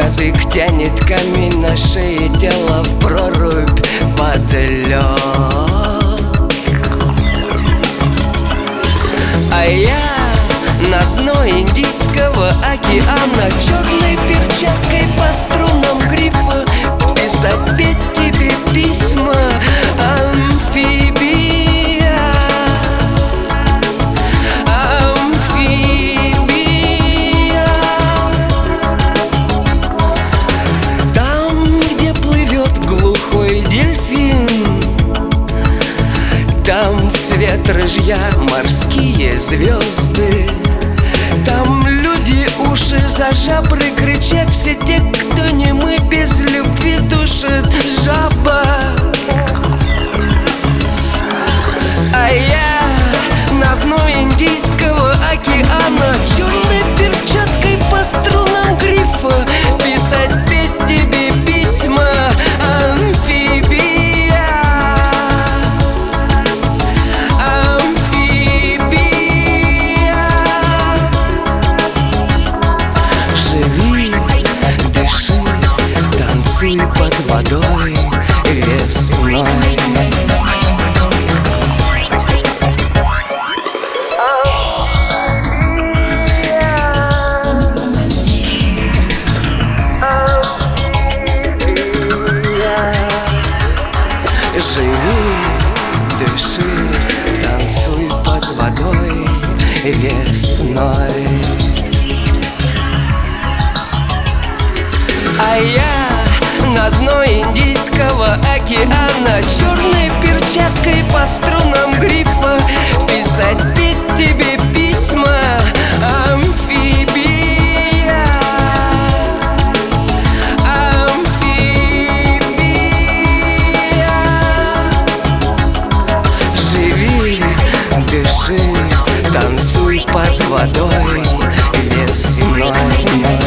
Кадык тянет камень на шее, тело в прорубь под лед. А я на дно Индийского океана черной перчаткой по струнам грифа писать, петь тебе письма. Амфибия, амфибия. Там, где плывет глухой дельфин, там в цвет рыжья морские звезды. Там люди уши за жабры кричат, все те, кто не мы, без любви душит жаба. А я на дно Индийского океана черной перчаткой по струнам грифа писать, петь тебе письма. Амфибия, амфибия. Живи, дыши, танцуй под водой весной. Живи, дыши, танцуй под водой весной. А я на дно Индийского океана черной перчаткой по струнам грифа писать, петь тебе письма. Амфибия, амфибия. Живи, дыши, танцуй под водой весной.